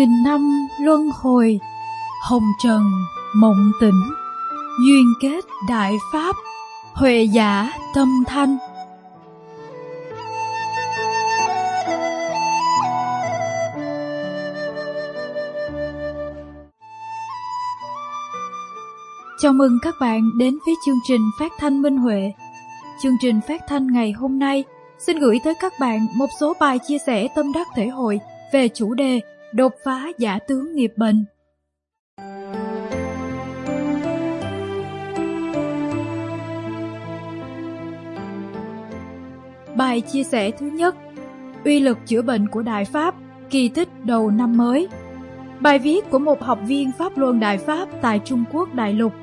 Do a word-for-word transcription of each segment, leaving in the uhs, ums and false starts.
Nghìn năm luân hồi, hồng trần mộng tỉnh, duyên kết đại pháp, huệ giả tâm thanh. Chào mừng các bạn đến với chương trình phát thanh Minh Huệ. Chương trình phát thanh ngày hôm nay xin gửi tới các bạn một số bài chia sẻ tâm đắc thể hội về chủ đề đột phá giả tướng nghiệp bệnh. Bài chia sẻ thứ nhất: uy lực chữa bệnh của Đại Pháp, kỳ tích đầu năm mới. Bài viết của một học viên Pháp Luân Đại Pháp tại Trung Quốc đại lục.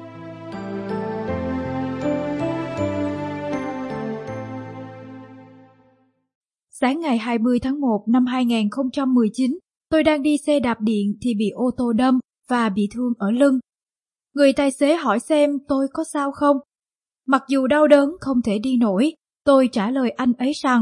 Sáng ngày hai mươi tháng một năm hai nghìn không trăm mười chín, tôi đang đi xe đạp điện thì bị ô tô đâm và bị thương ở lưng. Người tài xế hỏi xem tôi có sao không. Mặc dù đau đớn không thể đi nổi, tôi trả lời anh ấy rằng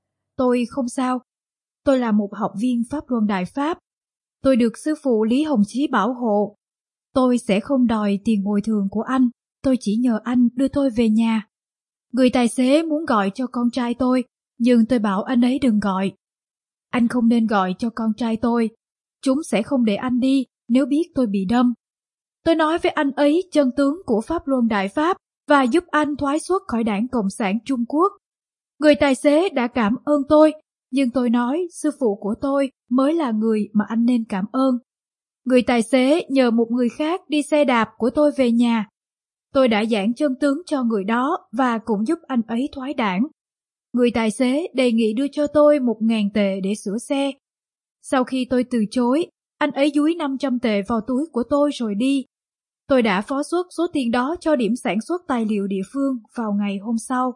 tôi không sao. Tôi là một học viên Pháp Luân Đại Pháp. Tôi được sư phụ Lý Hồng Chí bảo hộ. Tôi sẽ không đòi tiền bồi thường của anh, tôi chỉ nhờ anh đưa tôi về nhà. Người tài xế muốn gọi cho con trai tôi, nhưng tôi bảo anh ấy đừng gọi. Anh không nên gọi cho con trai tôi. Chúng sẽ không để anh đi nếu biết tôi bị đâm. Tôi nói với anh ấy chân tướng của Pháp Luân Đại Pháp và giúp anh thoái xuất khỏi Đảng Cộng sản Trung Quốc. Người tài xế đã cảm ơn tôi, nhưng tôi nói sư phụ của tôi mới là người mà anh nên cảm ơn. Người tài xế nhờ một người khác đi xe đạp của tôi về nhà. Tôi đã giảng chân tướng cho người đó và cũng giúp anh ấy thoái đảng. Người tài xế đề nghị đưa cho tôi một ngàn tệ để sửa xe. Sau khi tôi từ chối, anh ấy dúi năm trăm tệ vào túi của tôi rồi đi. Tôi đã phó xuất số tiền đó cho điểm sản xuất tài liệu địa phương vào ngày hôm sau.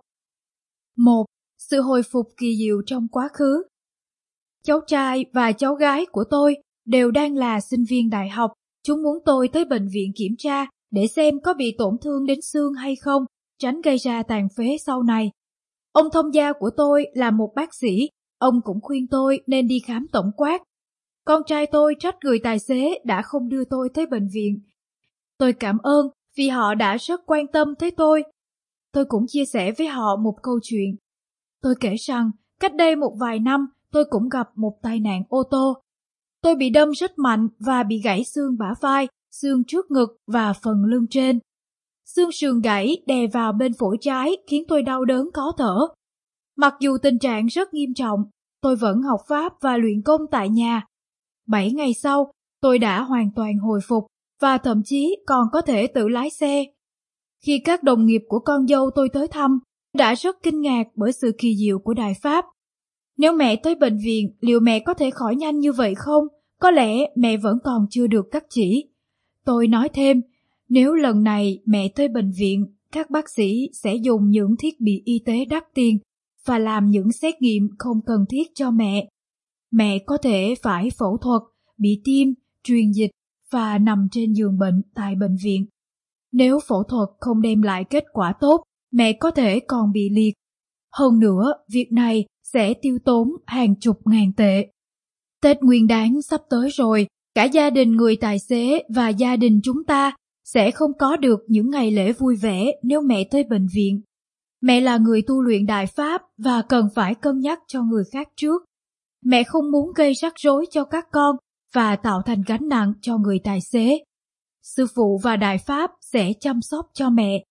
một. Sự hồi phục kỳ diệu trong quá khứ. Cháu trai và cháu gái của tôi đều đang là sinh viên đại học. Chúng muốn tôi tới bệnh viện kiểm tra để xem có bị tổn thương đến xương hay không, tránh gây ra tàn phế sau này. Ông thông gia của tôi là một bác sĩ, ông cũng khuyên tôi nên đi khám tổng quát. Con trai tôi trách người tài xế đã không đưa tôi tới bệnh viện. Tôi cảm ơn vì họ đã rất quan tâm tới tôi. Tôi cũng chia sẻ với họ một câu chuyện. Tôi kể rằng cách đây một vài năm tôi cũng gặp một tai nạn ô tô. Tôi bị đâm rất mạnh và bị gãy xương bả vai, xương trước ngực và phần lưng trên. Xương sườn gãy đè vào bên phổi trái khiến tôi đau đớn khó thở. Mặc dù tình trạng rất nghiêm trọng, tôi vẫn học pháp và luyện công tại nhà. Bảy ngày sau, tôi đã hoàn toàn hồi phục và thậm chí còn có thể tự lái xe. Khi các đồng nghiệp của con dâu tôi tới thăm, đã rất kinh ngạc bởi sự kỳ diệu của Đại Pháp. Nếu mẹ tới bệnh viện, liệu mẹ có thể khỏi nhanh như vậy không? Có lẽ mẹ vẫn còn chưa được cắt chỉ. Tôi nói thêm, nếu lần này mẹ tới bệnh viện, các bác sĩ sẽ dùng những thiết bị y tế đắt tiền và làm những xét nghiệm không cần thiết cho mẹ. Mẹ có thể phải phẫu thuật, bị tiêm, truyền dịch và nằm trên giường bệnh tại bệnh viện. Nếu phẫu thuật không đem lại kết quả tốt, mẹ có thể còn bị liệt. Hơn nữa, việc này sẽ tiêu tốn hàng chục ngàn tệ. Tết Nguyên Đán sắp tới rồi, cả gia đình người tài xế và gia đình chúng ta sẽ không có được những ngày lễ vui vẻ nếu mẹ tới bệnh viện. Mẹ là người tu luyện Đại Pháp và cần phải cân nhắc cho người khác trước. Mẹ không muốn gây rắc rối cho các con và tạo thành gánh nặng cho người tài xế. Sư phụ và Đại Pháp sẽ chăm sóc cho mẹ.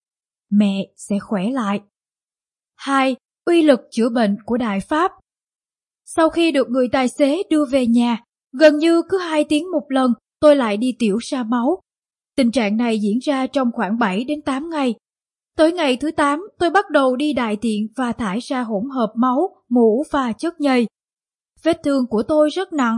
Mẹ sẽ khỏe lại. hai. Uy lực chữa bệnh của Đại Pháp. Sau khi được người tài xế đưa về nhà, gần như cứ hai tiếng một lần tôi lại đi tiểu ra máu. Tình trạng này diễn ra trong khoảng bảy đến tám ngày. Tới ngày thứ tám, tôi bắt đầu đi đại tiện và thải ra hỗn hợp máu, mũ và chất nhầy. Vết thương của tôi rất nặng.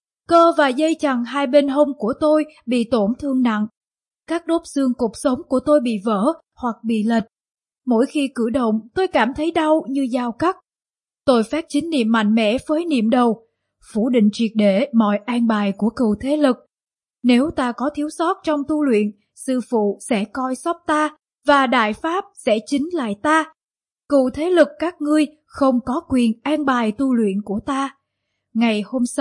Cơ và dây chằng hai bên hông của tôi bị tổn thương nặng. Các đốt xương cột sống của tôi bị vỡ hoặc bị lệch. Mỗi khi cử động, tôi cảm thấy đau như dao cắt. Tôi phát chính niệm mạnh mẽ với niệm đầu, phủ định triệt để mọi an bài của cừu thế lực. Nếu ta có thiếu sót trong tu luyện, sư phụ sẽ coi sóc ta và Đại Pháp sẽ chính lại ta. Cừu thế lực các ngươi không có quyền an bài tu luyện của ta. Ngày hôm sau,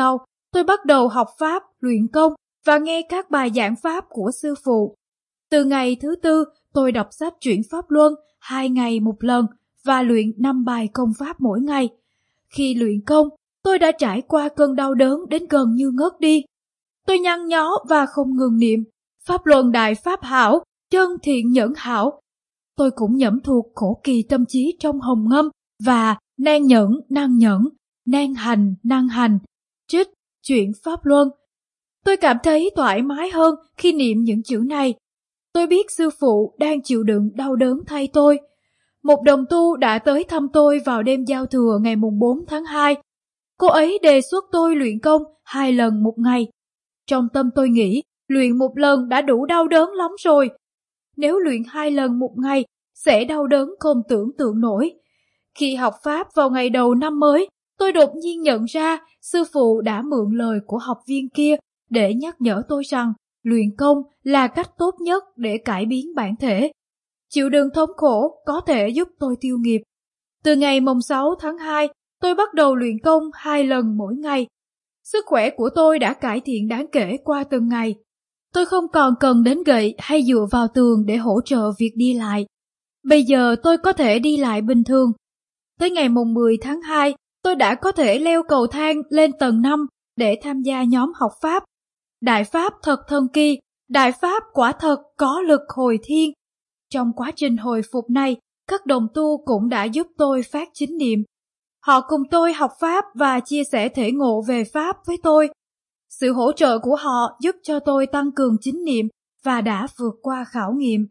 tôi bắt đầu học Pháp, luyện công và nghe các bài giảng Pháp của sư phụ. Từ ngày thứ tư, tôi đọc sách truyện Pháp Luân hai ngày một lần và luyện năm bài công Pháp mỗi ngày. Khi luyện công, tôi đã trải qua cơn đau đớn đến gần như ngất đi. Tôi nhăn nhó và không ngừng niệm Pháp Luân Đại Pháp Hảo, chân thiện nhẫn hảo. Tôi cũng nhẩm thuộc khổ kỳ tâm trí trong hồng ngâm và nan nhẫn năng nhẫn, nan hành năng hành, trích truyện Pháp Luân. Tôi cảm thấy thoải mái hơn khi niệm những chữ này. Tôi biết sư phụ đang chịu đựng đau đớn thay tôi. Một đồng tu đã tới thăm tôi vào đêm giao thừa ngày mùng bốn tháng hai. Cô ấy đề xuất tôi luyện công hai lần một ngày. Trong tâm tôi nghĩ, luyện một lần đã đủ đau đớn lắm rồi. Nếu luyện hai lần một ngày, sẽ đau đớn không tưởng tượng nổi. Khi học Pháp vào ngày đầu năm mới, tôi đột nhiên nhận ra sư phụ đã mượn lời của học viên kia để nhắc nhở tôi rằng luyện công là cách tốt nhất để cải biến bản thể. Chịu đựng thống khổ có thể giúp tôi tiêu nghiệp. Từ ngày mùng sáu tháng hai, tôi bắt đầu luyện công hai lần mỗi ngày. Sức khỏe của tôi đã cải thiện đáng kể qua từng ngày. Tôi không còn cần đến gậy hay dựa vào tường để hỗ trợ việc đi lại. Bây giờ tôi có thể đi lại bình thường. Tới ngày mùng mười tháng hai, tôi đã có thể leo cầu thang lên tầng năm để tham gia nhóm học Pháp. Đại Pháp thật thần kỳ, Đại Pháp quả thật có lực hồi thiên. Trong quá trình hồi phục này, các đồng tu cũng đã giúp tôi phát chính niệm. Họ cùng tôi học Pháp và chia sẻ thể ngộ về Pháp với tôi. Sự hỗ trợ của họ giúp cho tôi tăng cường chính niệm và đã vượt qua khảo nghiệm.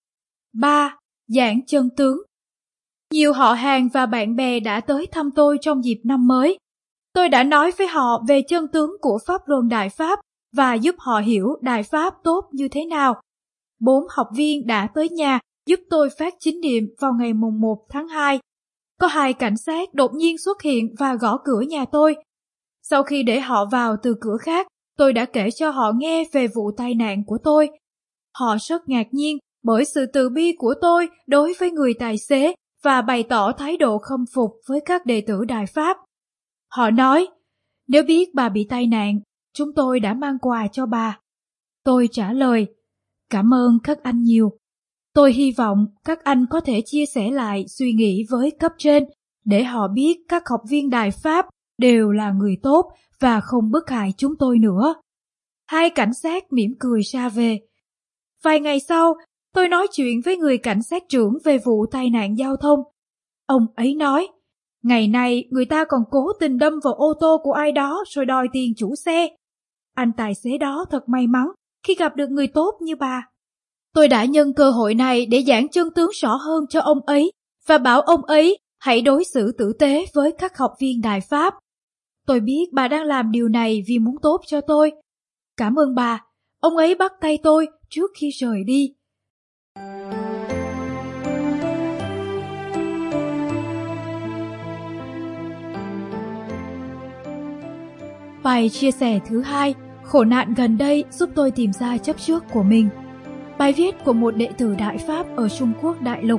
ba. Giảng chân tướng. Nhiều họ hàng và bạn bè đã tới thăm tôi trong dịp năm mới. Tôi đã nói với họ về chân tướng của Pháp Luân Đại Pháp và giúp họ hiểu Đại Pháp tốt như thế nào. Bốn học viên đã tới nhà giúp tôi phát chính niệm vào ngày mùng một tháng hai. Có hai cảnh sát đột nhiên xuất hiện và gõ cửa nhà tôi. Sau khi để họ vào từ cửa khác, tôi đã kể cho họ nghe về vụ tai nạn của tôi. Họ rất ngạc nhiên bởi sự từ bi của tôi đối với người tài xế và bày tỏ thái độ khâm phục với các đệ tử Đại Pháp. Họ nói, nếu biết bà bị tai nạn, chúng tôi đã mang quà cho bà. Tôi trả lời, cảm ơn các anh nhiều. Tôi hy vọng các anh có thể chia sẻ lại suy nghĩ với cấp trên để họ biết các học viên Đại Pháp đều là người tốt và không bức hại chúng tôi nữa. Hai cảnh sát mỉm cười ra về. Vài ngày sau, tôi nói chuyện với người cảnh sát trưởng về vụ tai nạn giao thông. Ông ấy nói, ngày nay người ta còn cố tình đâm vào ô tô của ai đó rồi đòi tiền chủ xe. Anh tài xế đó thật may mắn khi gặp được người tốt như bà. Tôi đã nhân cơ hội này để giảng chân tướng rõ hơn cho ông ấy và bảo ông ấy hãy đối xử tử tế với các học viên Đại Pháp. Tôi biết bà đang làm điều này vì muốn tốt cho tôi. Cảm ơn bà. Ông ấy bắt tay tôi trước khi rời đi. Bài chia sẻ thứ hai, khổ nạn gần đây giúp tôi tìm ra chấp trước của mình. Bài viết của một đệ tử Đại Pháp ở Trung Quốc đại lục.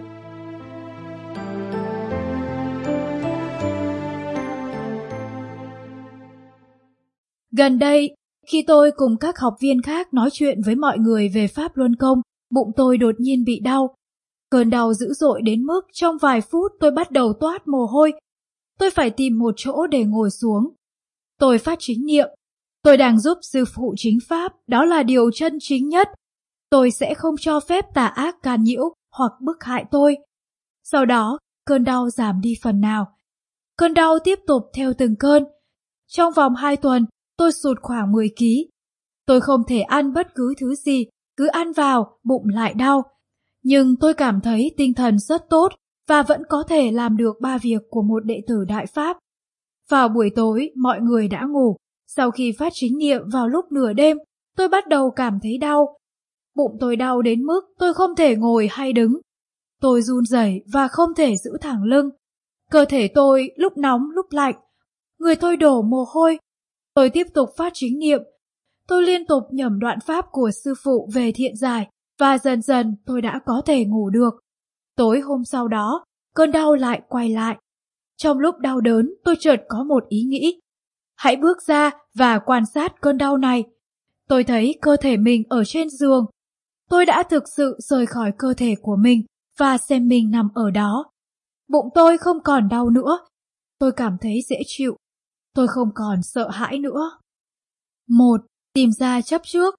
Gần đây, khi tôi cùng các học viên khác nói chuyện với mọi người về Pháp Luân Công, bụng tôi đột nhiên bị đau. Cơn đau dữ dội đến mức trong vài phút tôi bắt đầu toát mồ hôi. Tôi phải tìm một chỗ để ngồi xuống. Tôi phát chính niệm. Tôi đang giúp sư phụ chính Pháp, đó là điều chân chính nhất. Tôi sẽ không cho phép tà ác can nhiễu hoặc bức hại tôi. Sau đó, cơn đau giảm đi phần nào. Cơn đau tiếp tục theo từng cơn. Trong vòng hai tuần, tôi sụt khoảng mười ki lô gam. Tôi không thể ăn bất cứ thứ gì, cứ ăn vào, bụng lại đau. Nhưng tôi cảm thấy tinh thần rất tốt và vẫn có thể làm được ba việc của một đệ tử Đại Pháp. Vào buổi tối, mọi người đã ngủ. Sau khi phát chính niệm vào lúc nửa đêm, tôi bắt đầu cảm thấy đau. Bụng tôi đau đến mức tôi không thể ngồi hay đứng. Tôi run rẩy và không thể giữ thẳng lưng. Cơ thể tôi lúc nóng lúc lạnh. Người tôi đổ mồ hôi. Tôi tiếp tục phát chính niệm. Tôi liên tục nhẩm đoạn pháp của sư phụ về thiện giải và dần dần tôi đã có thể ngủ được. Tối hôm sau đó, cơn đau lại quay lại. Trong lúc đau đớn, tôi chợt có một ý nghĩ. Hãy bước ra và quan sát cơn đau này. Tôi thấy cơ thể mình ở trên giường. Tôi đã thực sự rời khỏi cơ thể của mình và xem mình nằm ở đó. Bụng tôi không còn đau nữa. Tôi cảm thấy dễ chịu. Tôi không còn sợ hãi nữa. Một. Tìm ra chấp trước.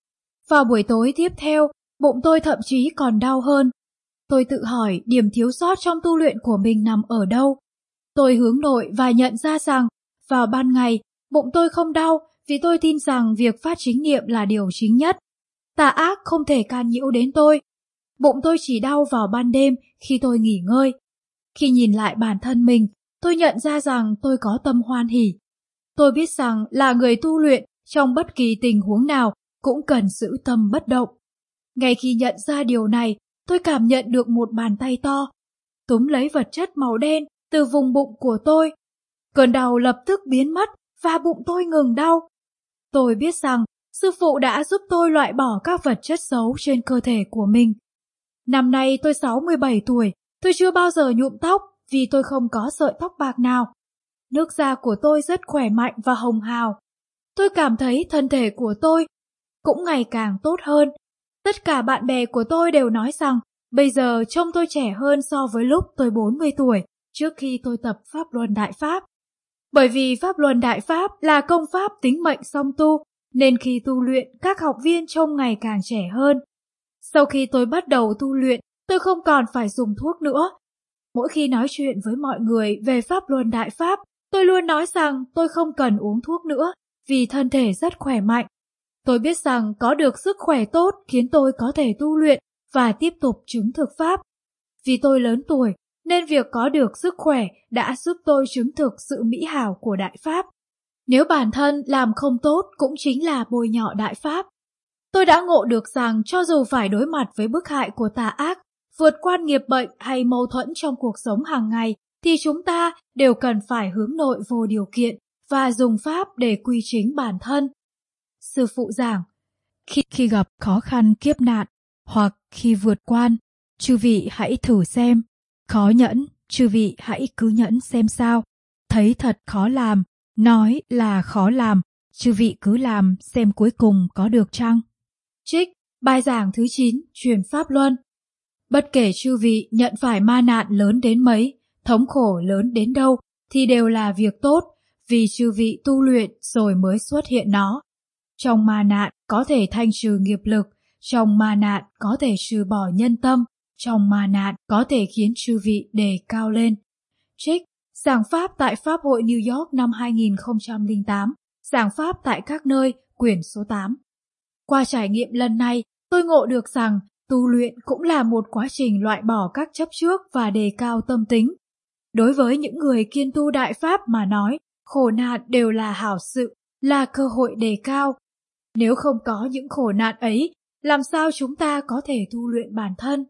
Vào buổi tối tiếp theo, bụng tôi thậm chí còn đau hơn. Tôi tự hỏi điểm thiếu sót trong tu luyện của mình nằm ở đâu. Tôi hướng nội và nhận ra rằng vào ban ngày, bụng tôi không đau vì tôi tin rằng việc phát chính niệm là điều chính nhất. Tà ác không thể can nhiễu đến tôi. Bụng tôi chỉ đau vào ban đêm khi tôi nghỉ ngơi. Khi nhìn lại bản thân mình, tôi nhận ra rằng tôi có tâm hoan hỉ. Tôi biết rằng là người tu luyện trong bất kỳ tình huống nào cũng cần giữ tâm bất động. Ngay khi nhận ra điều này, tôi cảm nhận được một bàn tay to túm lấy vật chất màu đen từ vùng bụng của tôi. Cơn đau lập tức biến mất và bụng tôi ngừng đau. Tôi biết rằng sư phụ đã giúp tôi loại bỏ các vật chất xấu trên cơ thể của mình. Năm nay tôi sáu mươi bảy tuổi, tôi chưa bao giờ nhuộm tóc vì tôi không có sợi tóc bạc nào. Nước da của tôi rất khỏe mạnh và hồng hào. Tôi cảm thấy thân thể của tôi cũng ngày càng tốt hơn. Tất cả bạn bè của tôi đều nói rằng bây giờ trông tôi trẻ hơn so với lúc tôi bốn mươi tuổi, trước khi tôi tập Pháp Luân Đại Pháp. Bởi vì Pháp Luân Đại Pháp là công pháp tính mệnh song tu, nên khi tu luyện các học viên trông ngày càng trẻ hơn. Sau khi tôi bắt đầu tu luyện, tôi không còn phải dùng thuốc nữa. Mỗi khi nói chuyện với mọi người về Pháp Luân Đại Pháp, tôi luôn nói rằng tôi không cần uống thuốc nữa vì thân thể rất khỏe mạnh. Tôi biết rằng có được sức khỏe tốt khiến tôi có thể tu luyện và tiếp tục chứng thực Pháp. Vì tôi lớn tuổi, nên việc có được sức khỏe đã giúp tôi chứng thực sự mỹ hảo của Đại Pháp. Nếu bản thân làm không tốt cũng chính là bôi nhọ Đại Pháp. Tôi đã ngộ được rằng cho dù phải đối mặt với bức hại của tà ác, vượt qua nghiệp bệnh hay mâu thuẫn trong cuộc sống hàng ngày, thì chúng ta đều cần phải hướng nội vô điều kiện và dùng Pháp để quy chính bản thân. Sư phụ giảng, khi, khi gặp khó khăn kiếp nạn hoặc khi vượt qua, chư vị hãy thử xem. Khó nhẫn, chư vị hãy cứ nhẫn xem sao. Thấy thật khó làm, nói là khó làm, chư vị cứ làm xem cuối cùng có được chăng. Trích, bài giảng thứ chín, truyền Pháp Luân. Bất kể chư vị nhận phải ma nạn lớn đến mấy, thống khổ lớn đến đâu, thì đều là việc tốt, vì chư vị tu luyện rồi mới xuất hiện nó. Trong ma nạn có thể thanh trừ nghiệp lực, trong ma nạn có thể trừ bỏ nhân tâm, trong ma nạn có thể khiến chư vị đề cao lên. Trích, giảng Pháp tại Pháp hội New York năm hai nghìn không trăm lẻ tám, giảng Pháp tại các nơi, quyển số tám. Qua trải nghiệm lần này, tôi ngộ được rằng tu luyện cũng là một quá trình loại bỏ các chấp trước và đề cao tâm tính. Đối với những người kiên tu Đại Pháp mà nói, khổ nạn đều là hảo sự, là cơ hội đề cao. Nếu không có những khổ nạn ấy, làm sao chúng ta có thể tu luyện bản thân?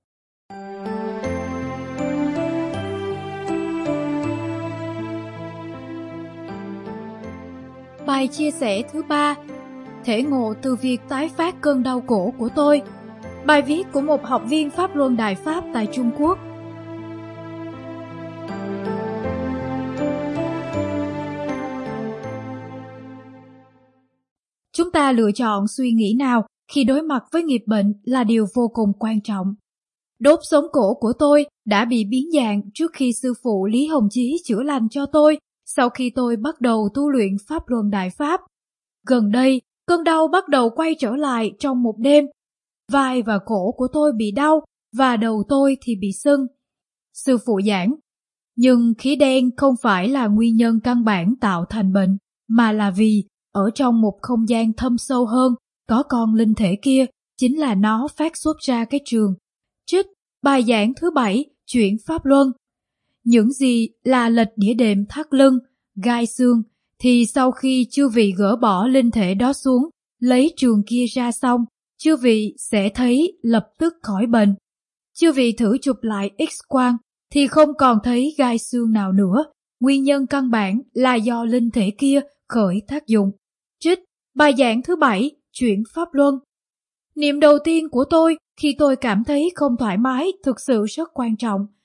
Bài chia sẻ thứ ba, thể ngộ từ việc tái phát cơn đau cổ của tôi. Bài viết của một học viên Pháp Luân Đại Pháp tại Trung Quốc. Chúng ta lựa chọn suy nghĩ nào khi đối mặt với nghiệp bệnh là điều vô cùng quan trọng. Đốt sống cổ của tôi đã bị biến dạng trước khi sư phụ Lý Hồng Chí chữa lành cho tôi sau khi tôi bắt đầu tu luyện Pháp Luân Đại Pháp. Gần đây, cơn đau bắt đầu quay trở lại trong một đêm. Vai và cổ của tôi bị đau và đầu tôi thì bị sưng. Sư phụ giảng, nhưng khí đen không phải là nguyên nhân căn bản tạo thành bệnh, mà là vì ở trong một không gian thâm sâu hơn, có con linh thể kia, chính là nó phát xuất ra cái trường. Trích, bài giảng thứ bảy, chuyển Pháp Luân. Những gì là lệch đĩa đệm thắt lưng, gai xương, thì sau khi chư vị gỡ bỏ linh thể đó xuống, lấy trường kia ra xong, chư vị sẽ thấy lập tức khỏi bệnh. Chư vị thử chụp lại X-quang, thì không còn thấy gai xương nào nữa. Nguyên nhân căn bản là do linh thể kia khởi tác dụng. Trích, bài giảng thứ bảy, chuyển Pháp Luân. Niệm đầu tiên của tôi khi tôi cảm thấy không thoải mái thực sự rất quan trọng.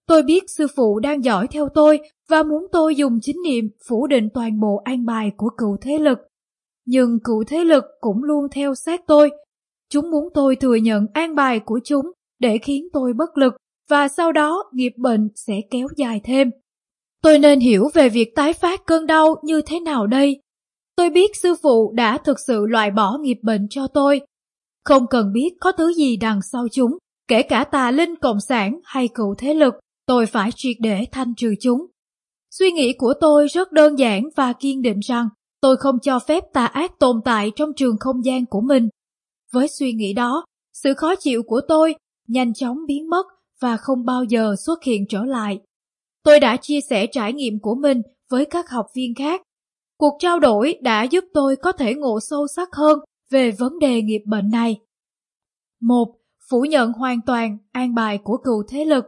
Tôi biết sư phụ đang dõi theo tôi và muốn tôi dùng chính niệm phủ định toàn bộ an bài của cựu thế lực. Nhưng cựu thế lực cũng luôn theo sát tôi. Chúng muốn tôi thừa nhận an bài của chúng để khiến tôi bất lực và sau đó nghiệp bệnh sẽ kéo dài thêm. Tôi nên hiểu về việc tái phát cơn đau như thế nào đây? Tôi biết sư phụ đã thực sự loại bỏ nghiệp bệnh cho tôi. Không cần biết có thứ gì đằng sau chúng, kể cả tà linh cộng sản hay cựu thế lực, tôi phải triệt để thanh trừ chúng. Suy nghĩ của tôi rất đơn giản và kiên định rằng tôi không cho phép tà ác tồn tại trong trường không gian của mình. Với suy nghĩ đó, sự khó chịu của tôi nhanh chóng biến mất và không bao giờ xuất hiện trở lại. Tôi đã chia sẻ trải nghiệm của mình với các học viên khác. Cuộc trao đổi đã giúp tôi có thể ngộ sâu sắc hơn về vấn đề nghiệp bệnh này. một. Phủ nhận hoàn toàn an bài của cựu thế lực.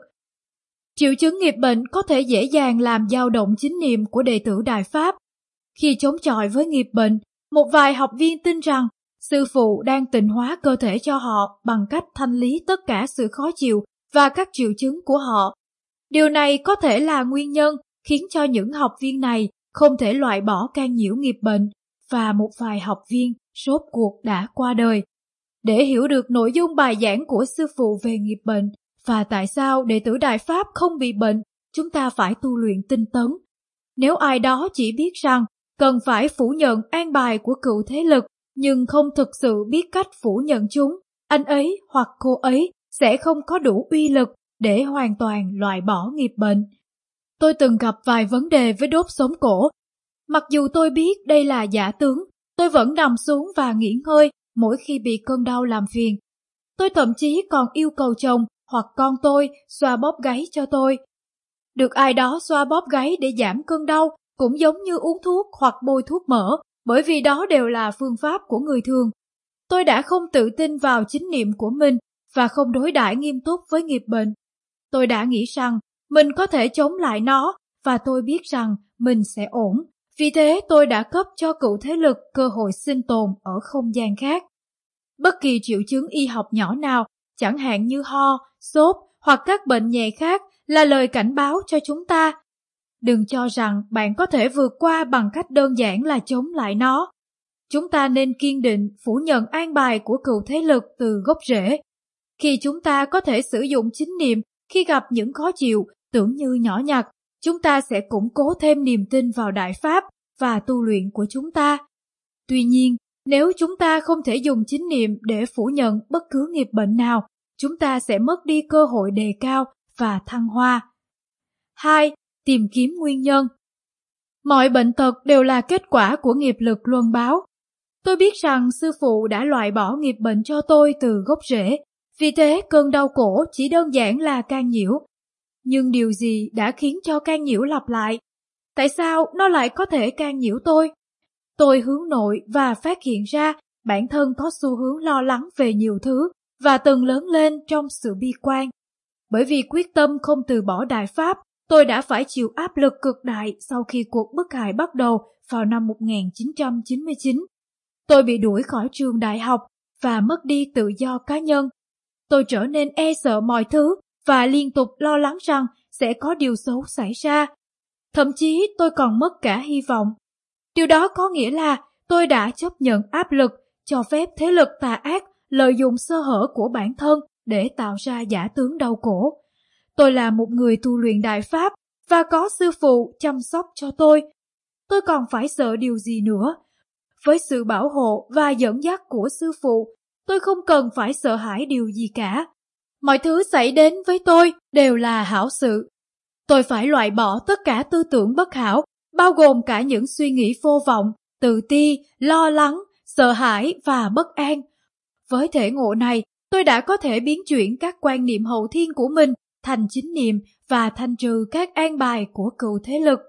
Triệu chứng nghiệp bệnh có thể dễ dàng làm dao động chính niệm của đệ tử Đại Pháp. Khi chống chọi với nghiệp bệnh, một vài học viên tin rằng sư phụ đang tịnh hóa cơ thể cho họ bằng cách thanh lý tất cả sự khó chịu và các triệu chứng của họ. Điều này có thể là nguyên nhân khiến cho những học viên này không thể loại bỏ can nhiễu nghiệp bệnh và một vài học viên rốt cuộc đã qua đời. Để hiểu được nội dung bài giảng của sư phụ về nghiệp bệnh và tại sao đệ tử Đại Pháp không bị bệnh, chúng ta phải tu luyện tinh tấn. Nếu ai đó chỉ biết rằng cần phải phủ nhận an bài của cựu thế lực nhưng không thực sự biết cách phủ nhận chúng, anh ấy hoặc cô ấy sẽ không có đủ uy lực để hoàn toàn loại bỏ nghiệp bệnh. Tôi từng gặp vài vấn đề với đốt sống cổ. Mặc dù tôi biết đây là giả tướng, tôi vẫn nằm xuống và nghỉ ngơi mỗi khi bị cơn đau làm phiền. Tôi thậm chí còn yêu cầu chồng hoặc con tôi xoa bóp gáy cho tôi. Được ai đó xoa bóp gáy để giảm cơn đau cũng giống như uống thuốc hoặc bôi thuốc mỡ, bởi vì đó đều là phương pháp của người thường. Tôi đã không tự tin vào chính niệm của mình và không đối đãi nghiêm túc với nghiệp bệnh. Tôi đã nghĩ rằng mình có thể chống lại nó và tôi biết rằng mình sẽ ổn. Vì thế tôi đã cấp cho cựu thế lực cơ hội sinh tồn ở không gian khác. Bất kỳ triệu chứng y học nhỏ nào, chẳng hạn như ho, sốt hoặc các bệnh nhẹ khác là lời cảnh báo cho chúng ta. Đừng cho rằng bạn có thể vượt qua bằng cách đơn giản là chống lại nó. Chúng ta nên kiên định phủ nhận an bài của cựu thế lực từ gốc rễ. Khi chúng ta có thể sử dụng chính niệm khi gặp những khó chịu tưởng như nhỏ nhặt, chúng ta sẽ củng cố thêm niềm tin vào Đại Pháp và tu luyện của chúng ta. Tuy nhiên, nếu chúng ta không thể dùng chính niệm để phủ nhận bất cứ nghiệp bệnh nào, chúng ta sẽ mất đi cơ hội đề cao và thăng hoa. hai. Tìm kiếm nguyên nhân. Mọi bệnh tật đều là kết quả của nghiệp lực luân báo. Tôi biết rằng sư phụ đã loại bỏ nghiệp bệnh cho tôi từ gốc rễ, vì thế cơn đau cổ chỉ đơn giản là can nhiễu. Nhưng điều gì đã khiến cho can nhiễu lặp lại? Tại sao nó lại có thể can nhiễu tôi? Tôi hướng nội và phát hiện ra bản thân có xu hướng lo lắng về nhiều thứ và từng lớn lên trong sự bi quan. Bởi vì quyết tâm không từ bỏ Đại Pháp, tôi đã phải chịu áp lực cực đại sau khi cuộc bức hại bắt đầu vào năm một nghìn chín trăm chín mươi chín. Tôi bị đuổi khỏi trường đại học và mất đi tự do cá nhân. Tôi trở nên e sợ mọi thứ và liên tục lo lắng rằng sẽ có điều xấu xảy ra. Thậm chí tôi còn mất cả hy vọng. Điều đó có nghĩa là tôi đã chấp nhận áp lực, cho phép thế lực tà ác lợi dụng sơ hở của bản thân để tạo ra giả tướng đau cổ. Tôi là một người tu luyện Đại Pháp và có sư phụ chăm sóc cho tôi. Tôi còn phải sợ điều gì nữa? Với sự bảo hộ và dẫn dắt của sư phụ, tôi không cần phải sợ hãi điều gì cả. Mọi thứ xảy đến với tôi đều là hảo sự. Tôi phải loại bỏ tất cả tư tưởng bất hảo, bao gồm cả những suy nghĩ vô vọng, tự ti, lo lắng, sợ hãi và bất an. Với thể ngộ này, tôi đã có thể biến chuyển các quan niệm hậu thiên của mình thành chính niệm và thanh trừ các an bài của cựu thế lực.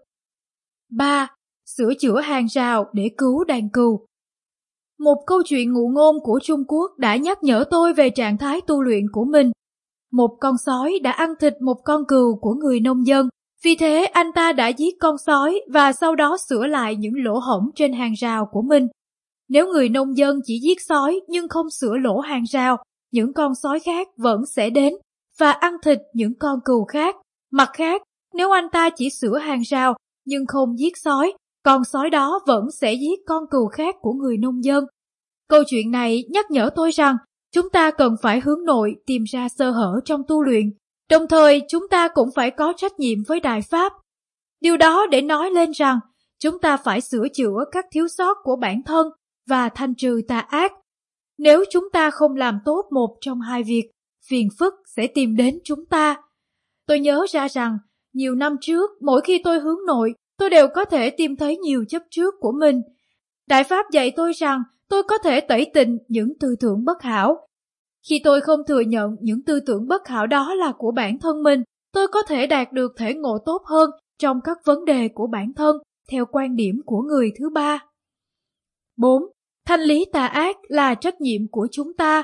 ba. Sửa chữa hàng rào để cứu đàn cừu. Một câu chuyện ngụ ngôn của Trung Quốc đã nhắc nhở tôi về trạng thái tu luyện của mình. Một con sói đã ăn thịt một con cừu của người nông dân, vì thế anh ta đã giết con sói và sau đó sửa lại những lỗ hổng trên hàng rào của mình. Nếu người nông dân chỉ giết sói nhưng không sửa lỗ hàng rào, những con sói khác vẫn sẽ đến và ăn thịt những con cừu khác. Mặt khác, nếu anh ta chỉ sửa hàng rào nhưng không giết sói, con sói đó vẫn sẽ giết con cừu khác của người nông dân. Câu chuyện này nhắc nhở tôi rằng chúng ta cần phải hướng nội tìm ra sơ hở trong tu luyện, đồng thời chúng ta cũng phải có trách nhiệm với Đại Pháp. Điều đó để nói lên rằng chúng ta phải sửa chữa các thiếu sót của bản thân và thanh trừ tà ác. Nếu chúng ta không làm tốt một trong hai việc, phiền phức sẽ tìm đến chúng ta. Tôi nhớ ra rằng nhiều năm trước, mỗi khi tôi hướng nội, tôi đều có thể tìm thấy nhiều chấp trước của mình. Đại Pháp dạy tôi rằng tôi có thể tẩy tịnh những tư tưởng bất hảo. Khi tôi không thừa nhận những tư tưởng bất hảo đó là của bản thân mình, tôi có thể đạt được thể ngộ tốt hơn trong các vấn đề của bản thân theo quan điểm của người thứ ba. bốn. Thanh lý tà ác là trách nhiệm của chúng ta.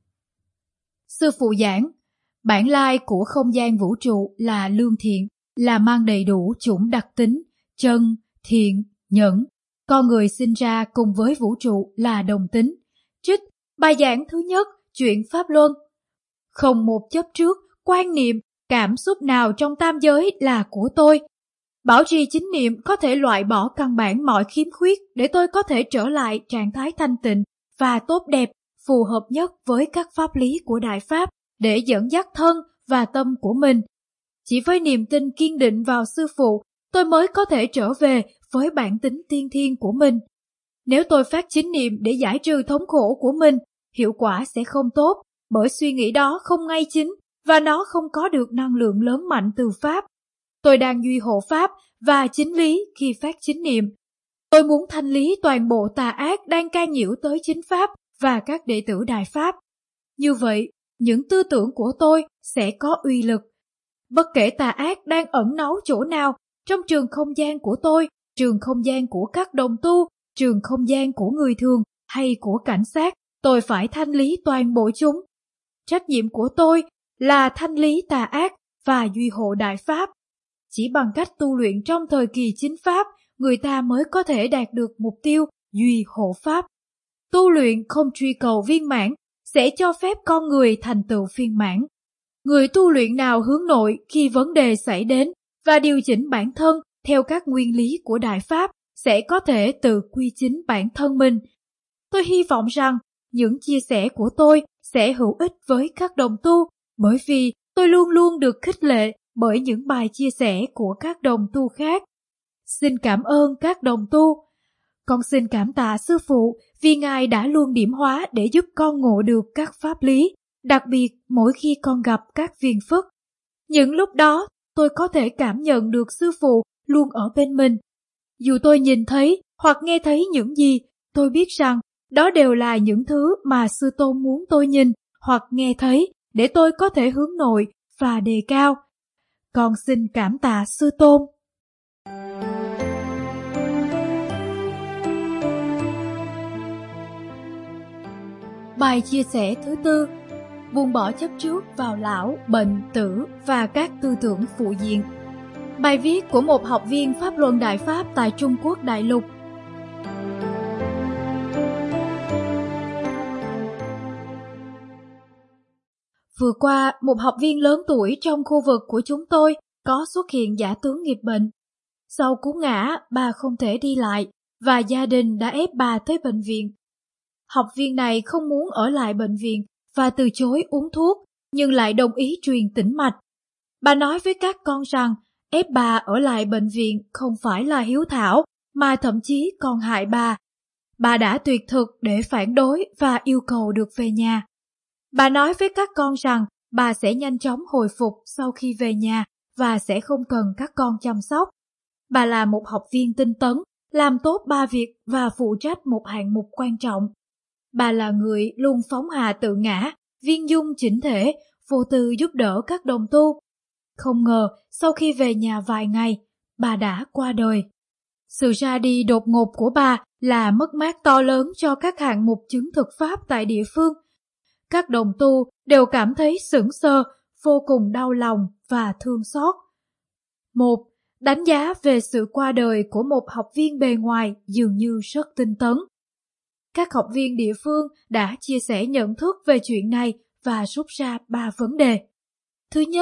Sư phụ giảng, bản lai của không gian vũ trụ là lương thiện, là mang đầy đủ chủng đặc tính, chân, thiện, nhẫn. Con người sinh ra cùng với vũ trụ là đồng tính. Trích bài giảng thứ nhất, chuyện Pháp Luân. Không một chấp trước, quan niệm, cảm xúc nào trong tam giới là của tôi. Bảo trì chính niệm có thể loại bỏ căn bản mọi khiếm khuyết để tôi có thể trở lại trạng thái thanh tịnh và tốt đẹp, phù hợp nhất với các pháp lý của Đại Pháp để dẫn dắt thân và tâm của mình. Chỉ với niềm tin kiên định vào Sư Phụ, tôi mới có thể trở về với bản tính tiên thiên của mình. Nếu tôi phát chính niệm để giải trừ thống khổ của mình, hiệu quả sẽ không tốt, bởi suy nghĩ đó không ngay chính và nó không có được năng lượng lớn mạnh từ Pháp. Tôi đang duy hộ Pháp và chính lý khi phát chính niệm. Tôi muốn thanh lý toàn bộ tà ác đang can nhiễu tới chính Pháp và các đệ tử Đại Pháp. Như vậy, những tư tưởng của tôi sẽ có uy lực. Bất kể tà ác đang ẩn náu chỗ nào, trong trường không gian của tôi, trường không gian của các đồng tu, trường không gian của người thường hay của cảnh sát, tôi phải thanh lý toàn bộ chúng. Trách nhiệm của tôi là thanh lý tà ác và duy hộ Đại Pháp. Chỉ bằng cách tu luyện trong thời kỳ chính Pháp, người ta mới có thể đạt được mục tiêu duy hộ Pháp. Tu luyện không truy cầu viên mãn sẽ cho phép con người thành tựu phiên mãn. Người tu luyện nào hướng nội khi vấn đề xảy đến và điều chỉnh bản thân theo các nguyên lý của Đại Pháp sẽ có thể tự quy chính bản thân mình. Tôi hy vọng rằng những chia sẻ của tôi sẽ hữu ích với các đồng tu, bởi vì tôi luôn luôn được khích lệ bởi những bài chia sẻ của các đồng tu khác. Xin cảm ơn các đồng tu. Con xin cảm tạ Sư Phụ vì Ngài đã luôn điểm hóa để giúp con ngộ được các pháp lý, đặc biệt mỗi khi con gặp các phiền phức. Những lúc đó, tôi có thể cảm nhận được Sư Phụ luôn ở bên mình. Dù tôi nhìn thấy hoặc nghe thấy những gì, tôi biết rằng đó đều là những thứ mà Sư Tôn muốn tôi nhìn hoặc nghe thấy để tôi có thể hướng nội và đề cao. Con xin cảm tạ Sư Tôn. Bài chia sẻ thứ tư, buông bỏ chấp trước vào lão, bệnh, tử và các tư tưởng phụ diện. Bài viết của một học viên Pháp Luân Đại Pháp tại Trung Quốc Đại Lục. Vừa qua, một học viên lớn tuổi trong khu vực của chúng tôi có xuất hiện giả tướng nghiệp bệnh. Sau cú ngã, bà không thể đi lại và gia đình đã ép bà tới bệnh viện. Học viên này không muốn ở lại bệnh viện và từ chối uống thuốc, nhưng lại đồng ý truyền tĩnh mạch. Bà nói với các con rằng ép bà ở lại bệnh viện không phải là hiếu thảo, mà thậm chí còn hại bà. Bà đã tuyệt thực để phản đối và yêu cầu được về nhà. Bà nói với các con rằng bà sẽ nhanh chóng hồi phục sau khi về nhà và sẽ không cần các con chăm sóc. Bà là một học viên tinh tấn, làm tốt ba việc và phụ trách một hạng mục quan trọng. Bà là người luôn phóng hà tự ngã, viên dung chỉnh thể, vô tư giúp đỡ các đồng tu. Không ngờ, sau khi về nhà vài ngày, bà đã qua đời. Sự ra đi đột ngột của bà là mất mát to lớn cho các hạng mục chứng thực pháp tại địa phương. Các đồng tu đều cảm thấy sững sờ, vô cùng đau lòng và thương xót. Một, đánh giá về sự qua đời của một học viên bề ngoài dường như rất tinh tấn. Các học viên địa phương đã chia sẻ nhận thức về chuyện này và rút ra ba vấn đề. Thứ nhất,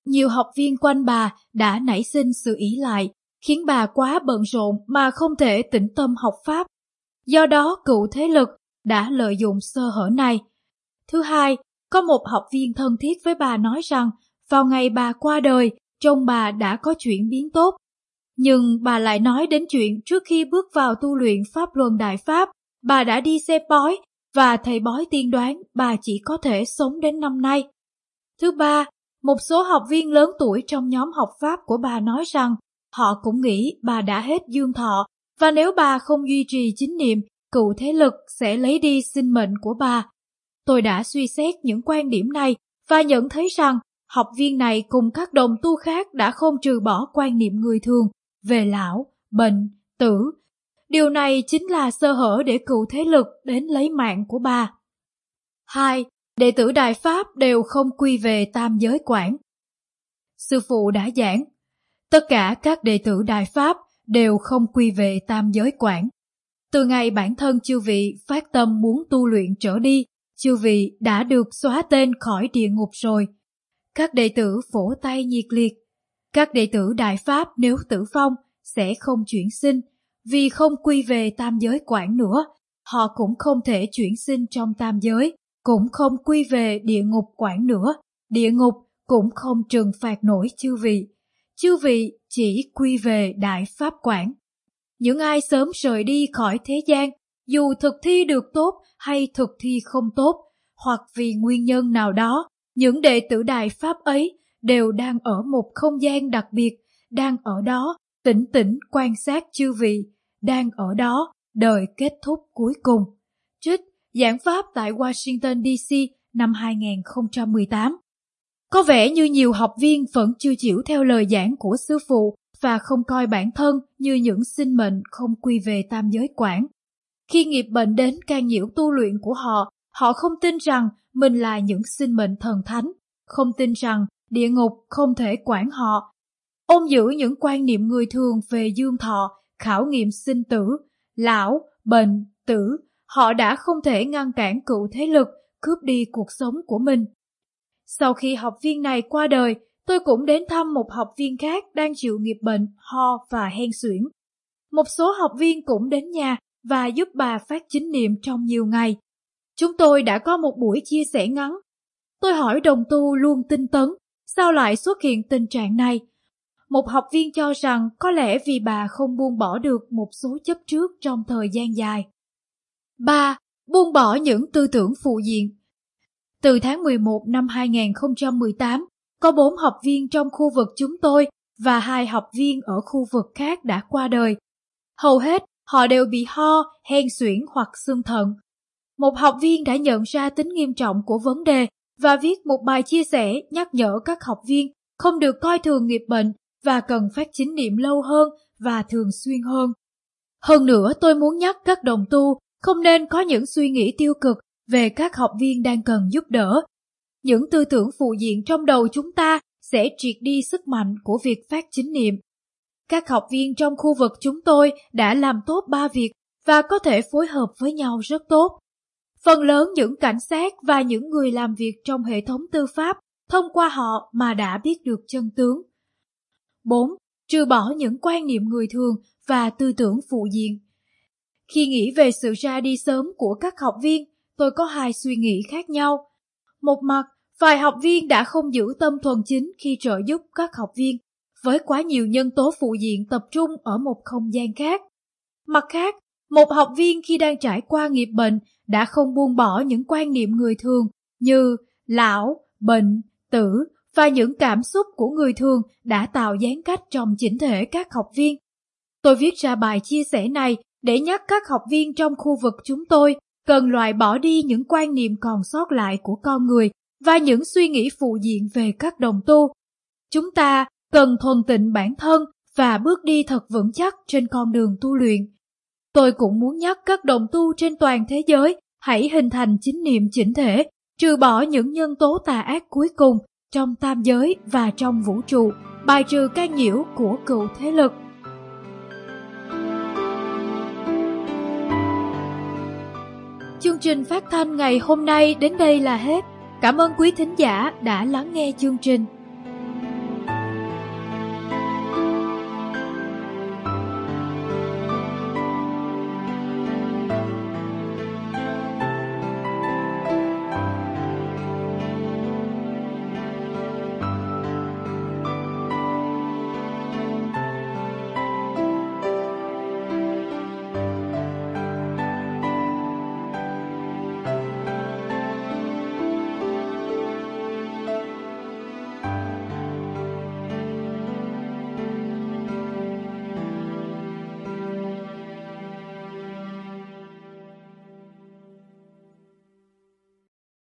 nhiều học viên quanh bà đã nảy sinh sự ỷ lại, khiến bà quá bận rộn mà không thể tĩnh tâm học Pháp. Do đó cựu thế lực đã lợi dụng sơ hở này. Thứ hai, có một học viên thân thiết với bà nói rằng vào ngày bà qua đời, trông bà đã có chuyển biến tốt. Nhưng bà lại nói đến chuyện trước khi bước vào tu luyện Pháp Luân Đại Pháp, bà đã đi xem bói và thầy bói tiên đoán bà chỉ có thể sống đến năm nay. Thứ ba, một số học viên lớn tuổi trong nhóm học Pháp của bà nói rằng họ cũng nghĩ bà đã hết dương thọ và nếu bà không duy trì chính niệm, cựu thế lực sẽ lấy đi sinh mệnh của bà. Tôi đã suy xét những quan điểm này và nhận thấy rằng học viên này cùng các đồng tu khác đã không trừ bỏ quan niệm người thường về lão, bệnh, tử. Điều này chính là sơ hở để cựu thế lực đến lấy mạng của bà. Hai, đệ tử Đại Pháp đều không quy về tam giới quản. Sư phụ đã giảng, tất cả các đệ tử Đại Pháp đều không quy về tam giới quản. Từ ngày bản thân chư vị phát tâm muốn tu luyện trở đi, chư vị đã được xóa tên khỏi địa ngục rồi. Các đệ tử vỗ tay nhiệt liệt. Các đệ tử Đại Pháp nếu tử vong sẽ không chuyển sinh, vì không quy về tam giới quản nữa. Họ cũng không thể chuyển sinh trong tam giới, cũng không quy về địa ngục quản nữa. Địa ngục cũng không trừng phạt nổi chư vị. Chư vị chỉ quy về Đại Pháp quản. Những ai sớm rời đi khỏi thế gian, dù thực thi được tốt hay thực thi không tốt, hoặc vì nguyên nhân nào đó, những đệ tử Đại Pháp ấy đều đang ở một không gian đặc biệt, đang ở đó tĩnh tĩnh quan sát chư vị, đang ở đó đợi kết thúc cuối cùng. Trích giảng pháp tại Washington đê xê năm hai không một tám. Có vẻ như nhiều học viên vẫn chưa chịu theo lời giảng của sư phụ và không coi bản thân như những sinh mệnh không quy về tam giới quản. Khi nghiệp bệnh đến can nhiễu tu luyện của họ, họ không tin rằng mình là những sinh mệnh thần thánh, không tin rằng địa ngục không thể quản họ. Ôm giữ những quan niệm người thường về dương thọ, khảo nghiệm sinh tử, lão, bệnh, tử, họ đã không thể ngăn cản cựu thế lực cướp đi cuộc sống của mình. Sau khi học viên này qua đời, tôi cũng đến thăm một học viên khác đang chịu nghiệp bệnh ho và hen suyễn. Một số học viên cũng đến nhà và giúp bà phát chính niệm trong nhiều ngày. Chúng tôi đã có một buổi chia sẻ ngắn. Tôi hỏi đồng tu luôn tinh tấn, sao lại xuất hiện tình trạng này? Một học viên cho rằng có lẽ vì bà không buông bỏ được một số chấp trước trong thời gian dài. ba. Buông bỏ những tư tưởng phụ diện. Từ tháng mười một năm hai không một tám, có bốn học viên trong khu vực chúng tôi và hai học viên ở khu vực khác đã qua đời. Hầu hết họ đều bị ho, hen suyễn hoặc xương thận. Một học viên đã nhận ra tính nghiêm trọng của vấn đề và viết một bài chia sẻ nhắc nhở các học viên không được coi thường nghiệp bệnh và cần phát chính niệm lâu hơn và thường xuyên hơn. Hơn nữa, tôi muốn nhắc các đồng tu không nên có những suy nghĩ tiêu cực về các học viên đang cần giúp đỡ. Những tư tưởng phụ diện trong đầu chúng ta sẽ triệt đi sức mạnh của việc phát chính niệm. Các học viên trong khu vực chúng tôi đã làm tốt ba việc và có thể phối hợp với nhau rất tốt. Phần lớn những cảnh sát và những người làm việc trong hệ thống tư pháp thông qua họ mà đã biết được chân tướng. bốn. Trừ bỏ những quan niệm người thường và tư tưởng phụ diện. Khi nghĩ về sự ra đi sớm của các học viên, tôi có hai suy nghĩ khác nhau. Một mặt, vài học viên đã không giữ tâm thuần chính khi trợ giúp các học viên, với quá nhiều nhân tố phụ diện tập trung ở một không gian khác. Mặt khác, một học viên khi đang trải qua nghiệp bệnh đã không buông bỏ những quan niệm người thường như lão, bệnh, tử và những cảm xúc của người thường đã tạo gián cách trong chỉnh thể các học viên. Tôi viết ra bài chia sẻ này để nhắc các học viên trong khu vực chúng tôi cần loại bỏ đi những quan niệm còn sót lại của con người và những suy nghĩ phụ diện về các đồng tu. Chúng ta cần thuần tịnh bản thân và bước đi thật vững chắc trên con đường tu luyện. Tôi cũng muốn nhắc các đồng tu trên toàn thế giới hãy hình thành chính niệm chỉnh thể, trừ bỏ những nhân tố tà ác cuối cùng trong tam giới và trong vũ trụ, bài trừ can nhiễu của cựu thế lực. Chương trình phát thanh ngày hôm nay đến đây là hết. Cảm ơn quý thính giả đã lắng nghe chương trình.